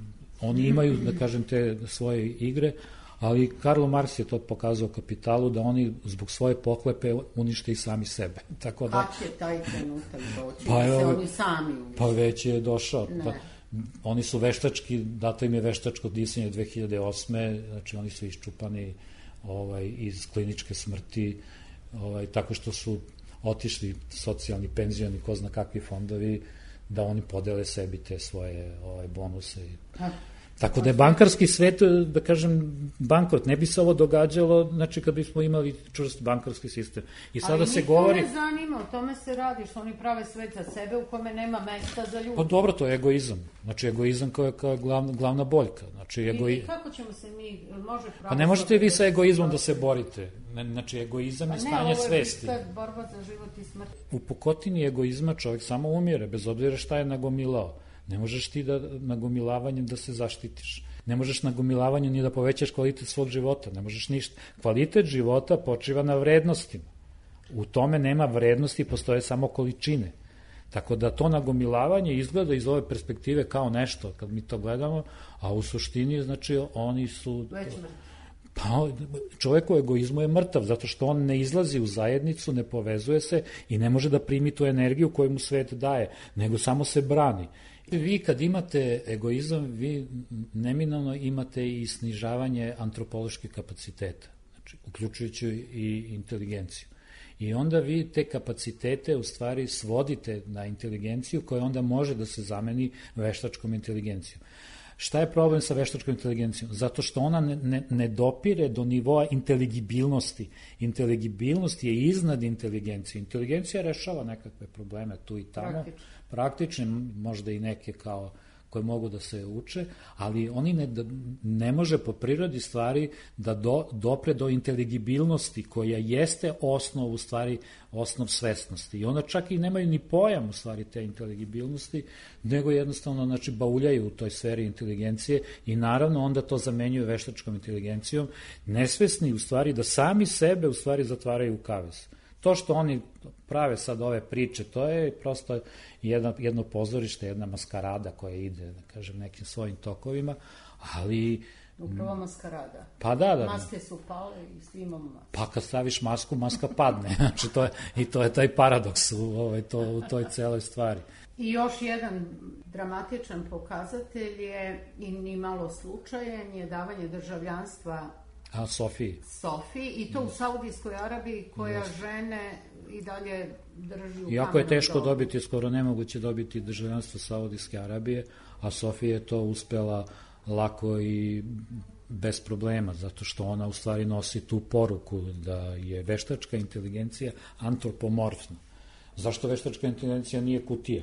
oni imaju, da kažem, te svoje igre, ali Karlo Marks je to pokazao Kapitalu, da oni zbog svoje pohlepe unište i sami sebe. Tako da, kad će taj trenutak doći, pa, da se evo, oni sami unište? Pa već je došao. Pa, Ne. oni su veštački, dato im je veštačko disanje dve hiljade osme, znači oni su iščupani ovaj, iz kliničke smrti, ovaj, tako što su otišli socijalni, penzioni, ko zna kakvi fondovi, da oni podele sebi te svoje ovaj, bonuse. A, Tako da je bankarski svet, da kažem, bankrot. Ne bi se ovo događalo, znači, kad bismo imali čvrst bankarski sistem. I sada se govori... Ali niko ne zanima, o tome se radi, što oni prave svet za sebe u kome nema mesta za ljudi. Pa dobro, to je egoizam. Znači, egoizam kao je kao glavna, glavna boljka. Znači, egoi... I kako ćemo se mi, može pravo... Pa ne možete vi sa egoizmom da se borite. Znači, egoizam pa je stanje svesti. Ne, ovo je borba za život i smrt. U pukotini egoizma čovjek samo umire, bez obzira šta je nagomilao. Ne možeš ti da nagomilavanjem da se zaštitiš. Ne možeš nagomilavanjem ni da povećaš kvalitet svog života. Ne možeš ništa. Kvalitet života počiva na vrednostima. U tome nema vrednosti, postoje samo količine. Tako da to nagomilavanje izgleda iz ove perspektive kao nešto, kad mi to gledamo, a u suštini, znači, oni su... Već mrtvi. Pa čovjek u egoizmu je mrtav, zato što on ne izlazi u zajednicu, ne povezuje se i ne može da primi tu energiju koju mu svet daje, nego samo se brani. Vi kad imate egoizam, vi neminovno imate i snižavanje antropoloških kapaciteta, znači, uključujući i inteligenciju. I onda vi te kapacitete u stvari svodite na inteligenciju koja onda može da se zameni veštačkom inteligencijom. Šta je problem sa veštačkom inteligencijom? Zato što ona ne, ne, ne dopire do nivoa inteligibilnosti. Inteligibilnost je iznad inteligencije. Inteligencija rešava nekakve probleme tu i tamo. Praktično. Praktične, možda i neke kao koje mogu da se uče, ali oni ne, ne može po prirodi stvari da do, dopre do inteligibilnosti koja jeste osnov, u stvari, osnov svesnosti. I onda čak i nemaju ni pojam, u stvari, te inteligibilnosti, nego jednostavno, znači, bauljaju u toj sferi inteligencije i naravno onda to zamenjuju veštačkom inteligencijom, nesvesni, u stvari, da sami sebe, u stvari, zatvaraju u kavez. To što oni prave sad ove priče, to je prosto jedno, jedno pozorište, jedna maskarada koja ide, da kažem, nekim svojim tokovima, ali... Upravo maskarada. Pa da, da. Maske su pale i svi imamo masku. Pa kad staviš masku, maska padne. Znači, to je, i to je taj paradoks u, ovaj, to, u toj celoj stvari. I još jedan dramatičan pokazatelj je, i ni malo slučajen, je davanje državljanstva A Sofiji. Sofiji, i to u Saudijskoj Arabiji, koja žene i dalje drži u Iako je kamenu teško dobu. dobiti, skoro nemoguće dobiti državljanstvo Saudijske Arabije, a Sofija je to uspela lako i bez problema, zato što ona u stvari nosi tu poruku da je veštačka inteligencija antropomorfna. Zašto veštačka inteligencija nije kutija?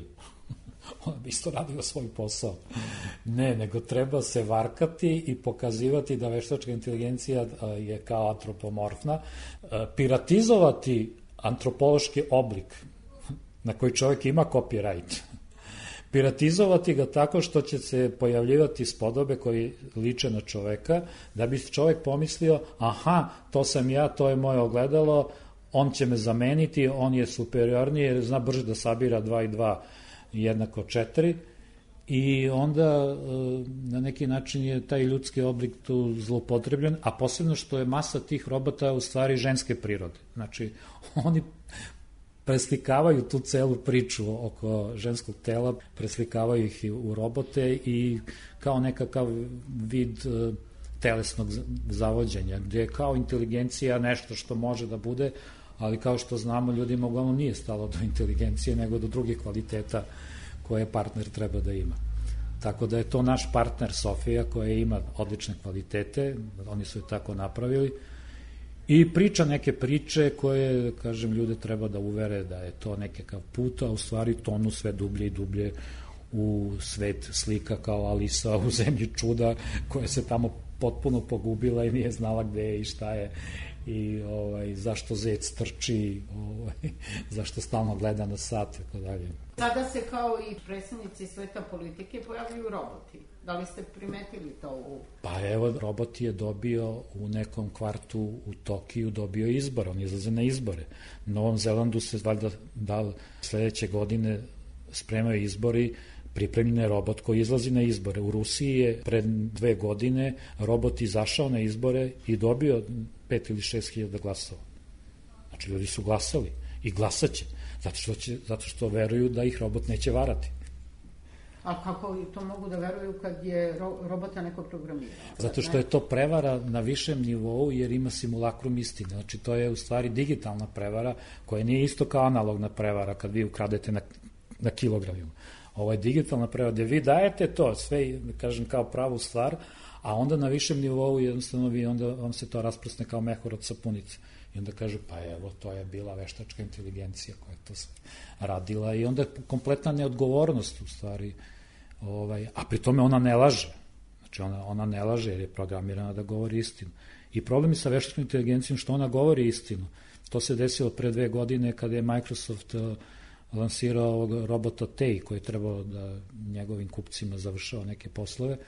Ona bi isto radila svoj posao. Ne, nego treba se varkati i pokazivati da veštačka inteligencija je kao antropomorfna, piratizovati antropološki oblik na koji čovjek ima copyright, piratizovati ga tako što će se pojavljivati spodobe koji liče na čoveka, da bi čovjek pomislio, aha, to sam ja, to je moje ogledalo, on će me zameniti, on je superiorniji jer zna brže da sabira dva i dva jednako četiri, i onda na neki način je taj ljudski oblik tu zloupotrebljen, a posebno što je masa tih robota u stvari ženske prirode. Znači, oni preslikavaju tu celu priču oko ženskog tela, preslikavaju ih u robote i kao nekakav vid telesnog zavođenja, gde je kao inteligencija nešto što može da bude, ali kao što znamo, ljudima uglavnom nije stalo do inteligencije, nego do drugih kvaliteta koje partner treba da ima. Tako da je to naš partner Sofija, koja ima odlične kvalitete, oni su je tako napravili, i priča neke priče koje, kažem, ljude treba da uvere da je to nekakav put, a u stvari tonu sve dublje i dublje u svet slika kao Alisa u zemlji čuda, koja se tamo potpuno pogubila i nije znala gde je i šta je. i ovaj, zašto zec trči, ovaj, zašto stalno gleda na sat i tako dalje. Sada se kao i predstavnici sveta politike pojavljuju roboti. Da li ste primetili to u... Pa evo, robot je dobio u nekom kvartu u Tokiju, dobio izbor, on izlaze na izbore. U Novom Zelandu se valjda da sledeće godine spremaju izbori, pripremljen je robot koji izlazi na izbore. U Rusiji je pred dve godine robot izašao na izbore i dobio pet ili šest hiljada glasova. Znači, ljudi su glasali i glasaće, zato što, će, zato što veruju da ih robot neće varati. A kako to mogu da veruju kad je ro robota neko programirao? Zato što je to prevara na višem nivou jer ima simulakrum istine. Znači, to je u stvari digitalna prevara koja nije isto kao analogna prevara kad vi ukradete na, na kilogramima. Ovo je digitalna prevara gde vi dajete to, sve, da kažem, kao pravu stvar, a onda na višem nivou jednostavno vi onda, on se to rasprosne kao mehur od sapunice. I onda kažu, pa evo, to je bila veštačka inteligencija koja je to radila i onda kompletna neodgovornost u stvari, ovaj, a pri tome ona ne laže. Znači, ona, ona ne laže jer je programirana da govori istinu. I problem je sa veštačkom inteligencijom što ona govori istinu. To se desilo pre dve godine kada je Microsoft uh, lansirao ovog robota Tej koji je trebao da njegovim kupcima završava neke poslove,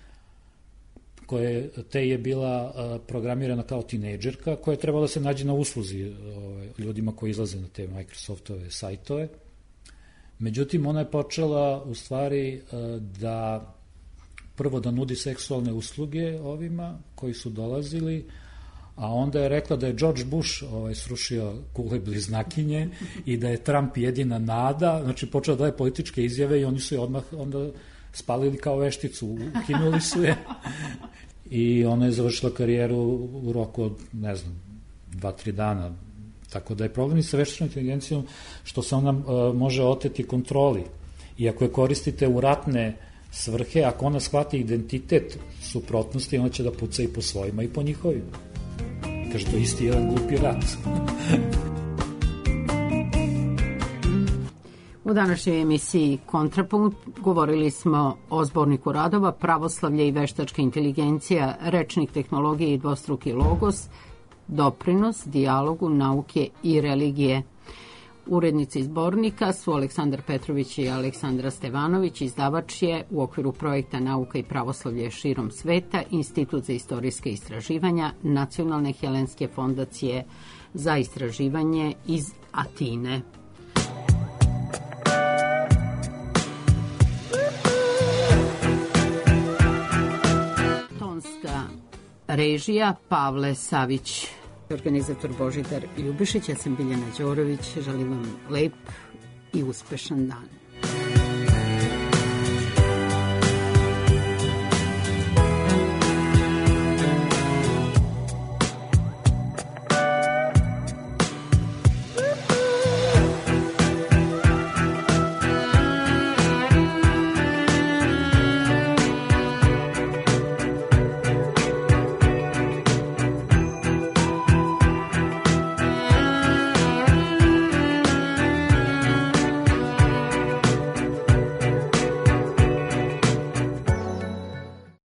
koje Tej je bila uh, programirana kao tinejdžerka koja je trebala da se nađe na usluzi ovaj, ljudima koji izlaze na te Microsoftove sajtove. Međutim, ona je počela u stvari uh, da prvo da nudi seksualne usluge ovima koji su dolazili, a onda je rekla da je George Bush ovaj, srušio kule bliznakinje i da je Trump jedina nada, znači počela da daje političke izjave i oni su je odmah onda spalili kao vešticu, ukinuli su je i ona je završila karijeru u roku od, ne znam, dva, tri dana. Tako da je problem i sa veštačnom inteligencijom što se ona uh, može oteti kontroli. I ako je koristite u ratne svrhe, ako ona shvati identitet suprotnosti, ona će da puca i po svojima i po njihovima. Kaže, to isti jedan glupi rat. U današnjoj emisiji Kontrapunkt govorili smo o zborniku radova Pravoslavlje i veštačka inteligencija, rečnik tehnologije i dvostruki logos, doprinos dijalogu nauke i religije. Urednici zbornika su Aleksandar Petrović i Aleksandra Stevanović, izdavač je u okviru projekta Nauka i pravoslavlje širom sveta Institut za istorijske istraživanja Nacionalne helenske fondacije za istraživanje iz Atine. Tonska režija Pavle Savić. Organizator Božidar Ljubišić, ja sam Biljana Đorović, želim vam lep i uspešan dan.